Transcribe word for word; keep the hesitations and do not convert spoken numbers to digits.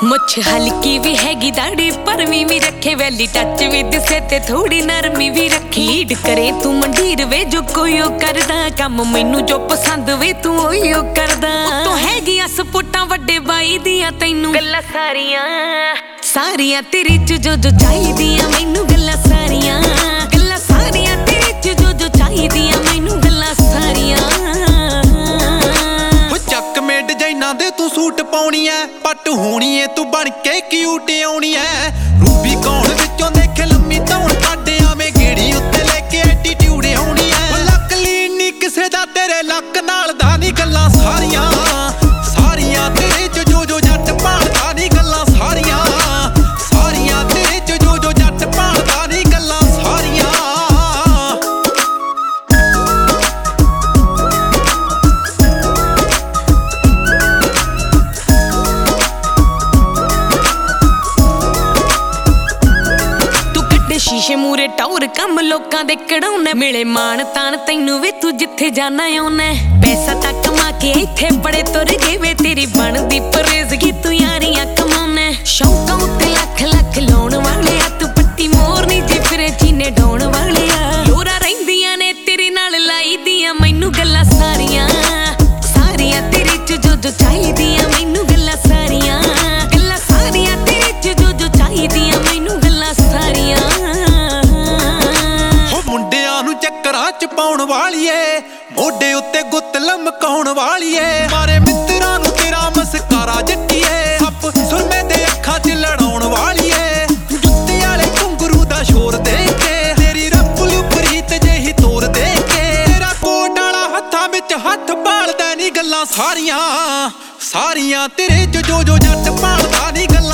मुछ हल्की भी हैगी दाढ़ी पर भी रखे वैली टच भी दिसे ते थोड़ी नरमी भी रखी लीड करे तू मंडीर वे जो कोई ओ करदा काम मैनू जो पसंद वे तू ओही ओ करदा तो हैगी सपोर्टां वड्डे बाई दियां तैनू गल्लां सारियां सारियां तेरे च जो जो चाहिदियां मैनू गल्लां सारियां गल्लां सारियां तेरे च जो जो चाहिदियां मैनू गल्लां सारियां डिजाइना दे तू सूट पाउणी ऐ पट होनी ऐ तू बन के क्यूट आउणी ऐ रूबी कौन विचों देखे लम्मी धौन काडे आवें गेड़ी उत्ते लेके एटीट्यूड आउणी ऐ लक लीन नी किसे दा तेरे लक नाल दा नी गल्लां सारियां सारियां तेरे च जो जो जट भालदा नी गल्लां सारियां सारियां तेरे च जो जो जट भालदा नी गल्लां सारियां शीशे मूरे टौर कम लोकां दे कढ़ाउणे मिले मान तान तैनू वे तू जिथे जाना आउणे पैसा ता कमा के इथे बड़े तुर गए वे तेरी बनदी परेज़गी तू यारियां कमाउने शौकां उत्ते लख लख लाउण वाले आ तू पट्टी मोरनी जे फिरे चीने डाउण वाले आ लोरा रहिंदियां ने तेरे नाल लाई दियां मैनू गल्लां सारियां सारियां तेरे च जो जो चाहिदियां मैनू गल्लां सारियां गल्लां सारियां तेरे च जो जो चाहिदियां मैनू गल्लां सारियां ਚੱਕਰਾਂ ਚ ਪਾਉਣ ਵਾਲੀਏ ਮੋਢੇ ਉੱਤੇ ਗੁੱਤ ਲਮਕਾਉਣ ਵਾਲੀਏ ਮਾਰੇ ਮਿੱਤਰਾਂ ਨੂੰ ਤੇਰਾ ਮਸਕਾਰਾ ਜੱਟੀਏ ਸੱਪ ਸੁਰਮੇ ਦੇ ਅੱਖਾਂ ਚ ਲੜਾਉਣ ਵਾਲੀਏ ਜੁੱਤੀ ਵਾਲੇ ਘੁੰਗਰੂ ਦਾ ਸ਼ੋਰ ਦੇ ਕੇ ਤੇਰੀ ਰੱਪਲੂ ਪ੍ਰੀਤ ਜਿਹੀ ਤੋਰ ਦੇ ਕੇ ਤੇਰਾ ਕੋਟ ਵਾਲਾ ਹੱਥਾਂ ਵਿੱਚ ਹੱਥ ਭਾਲਦਾ ਨੀ ਗੱਲਾਂ ਸਾਰੀਆਂ ਸਾਰੀਆਂ ਤੇਰੇ ਚ ਜੋ ਜੋ ਜੱਟ ਭਾਲਦਾ ਨੀ